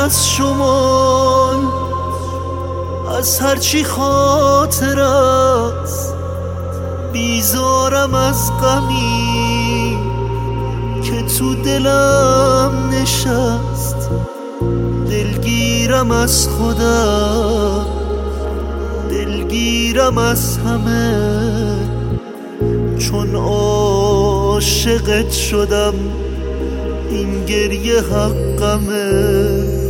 از شمال، از هرچی خاطر است. بیزارم از غمی که تو دلم نشست. دلگیرم از خودم، دلگیرم از همه، چون عاشقت شدم این گریه حقمه.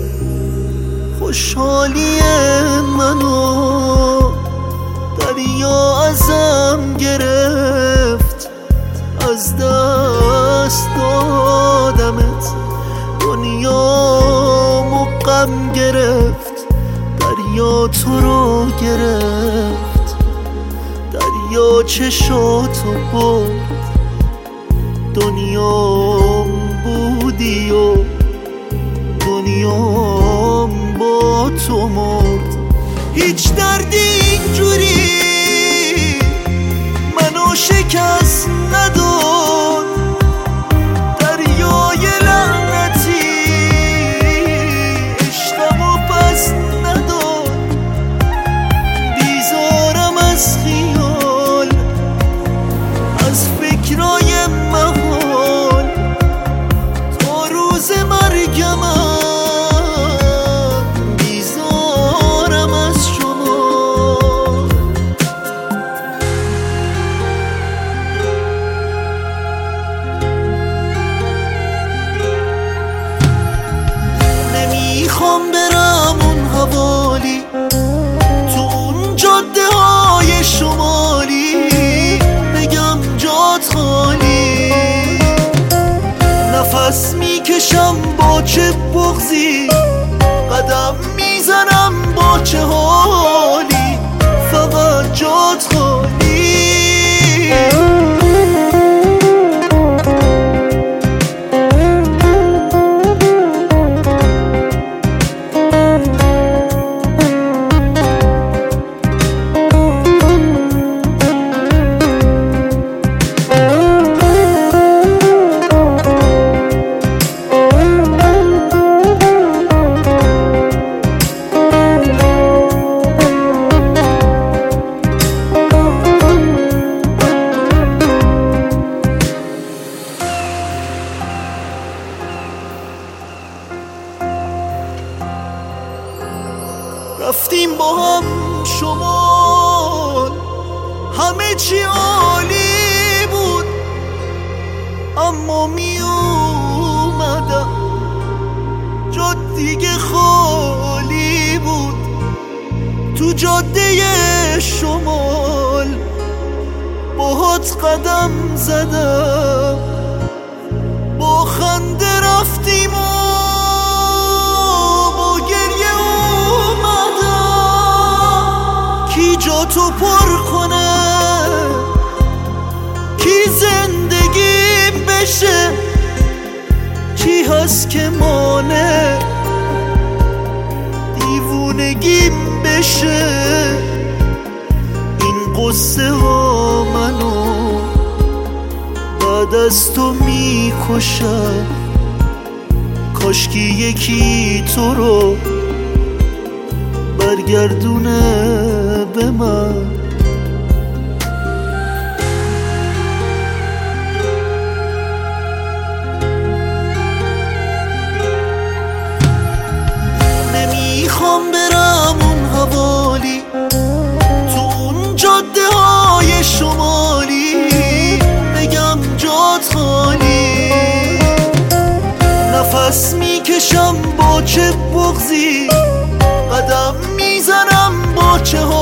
خوشحالی منو دریا ازم گرفت، از دست دادمت دنیامو غم گرفت. دریا تو رو گرفت، دریا چشاتو برد. دنیام بودی و دنیام با تو مرد. هیچ دردی اینجوری منو شکست نداد. دریای لعنتی عشقمو پس نداد. بیزارم از خیال، از فکرای محال، تا روز مرگمم بیزارم از شما. نمیخوام برم اون حوالی، تو اون جاده های شمالی، بگم جات خالی. نفس میکشم با چه بغضی، قدم میزنم با چه حالی، فقط جات خالی. رفتیم با هم شمال، همه چی عالی بود. اما می اومدم جا دیگه خالی بود. تو جاده شمال باهات قدم زدم، با خنده رفتیم و با گریه کی جا تو پر کنه، کی زندگی بشه، کی هست که مانه دیوونگیم بشه. این قصه ها منو بعد از تو میکشن. کاشکی یکی تو رو برگردونه به من. نمیخوام برم اون حوالی، تو اون جاده های شمالی، بگم جات خالی. نفس میکشم با چه بغضی، قدم میزنم با چه